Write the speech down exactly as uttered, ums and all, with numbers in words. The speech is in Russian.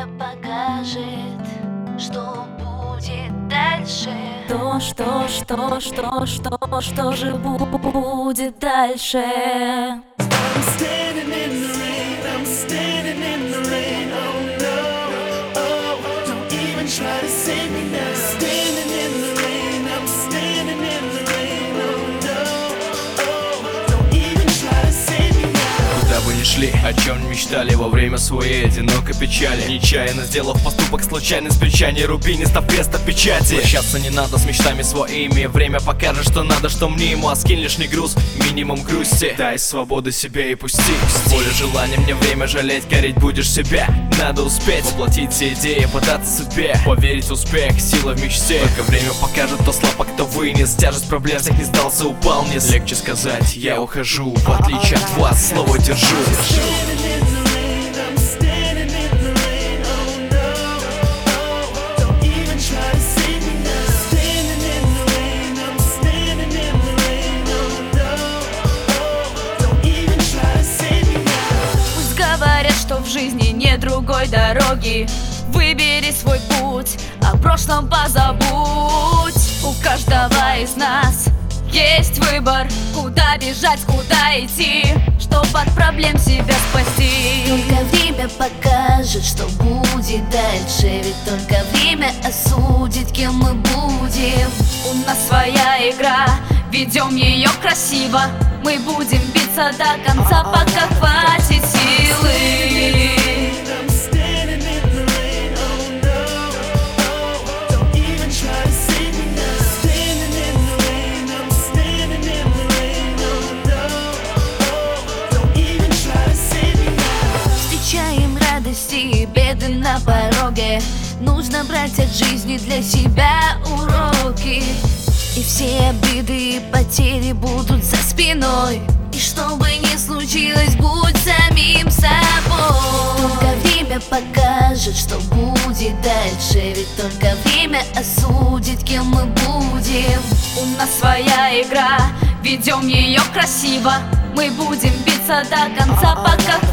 время покажет, что будет дальше. То, что, что, что, что, что же будет дальше? I'm standing in the rain, I'm standing in the rain, oh no, oh, don't even try to save me now. Standing in the rain, I'm standing in the rain, oh no, oh, don't even try to save me now. Куда бы ни шли, о чем не мечтали во время своей одинокой печали, нечаянно сделав поступок случайный, с плеча не руби, не став креста печати. Прощаться не надо с мечтами своими, время покажет, что надо, что мнимо. А скинь лишний груз, минимум грусти, дай свободы себе и пусти. Поле желания мне время жалеть, гореть будешь себя. Надо успеть воплотить все идеи, податься судьбе, поверить в успех, сила в мечте. Только время покажет, кто слаб, а кто вынес. Тяжесть проблем всех не сдался, упал вниз. Легче сказать, я ухожу, в отличие от вас, слово держу. Standing in the rain, I'm standing in the rain, oh no, oh, don't even try to save me now. Standing in the rain, I'm standing in the rain, oh no, oh, don't even try to save me now. Пусть говорят, что в жизни нет другой дороги. Выбери свой путь, о прошлом позабудь. У каждого из нас есть выбор, куда бежать, куда идти, чтоб от проблем себя спасти. Только время покажет, что будет дальше. Ведь только время осудит, кем мы будем. У нас своя игра, ведем ее красиво. Мы будем биться до конца, пока хватит силы. I'm standing in the rain, oh no, oh, don't even try to save me now. Standing in the rain, I'm standing in the rain, oh no, oh, don't even try to save me now. Встречаем радости и беды на пороге. Нужно брать от жизни для себя уроки. И все обиды и потери будут за спиной. И что бы ни случилось, будь самим собой. Только время покажет, что будет дальше. Ведь только время осудит, кем мы будем. У нас своя игра, ведем ее красиво. Мы будем биться до конца, пока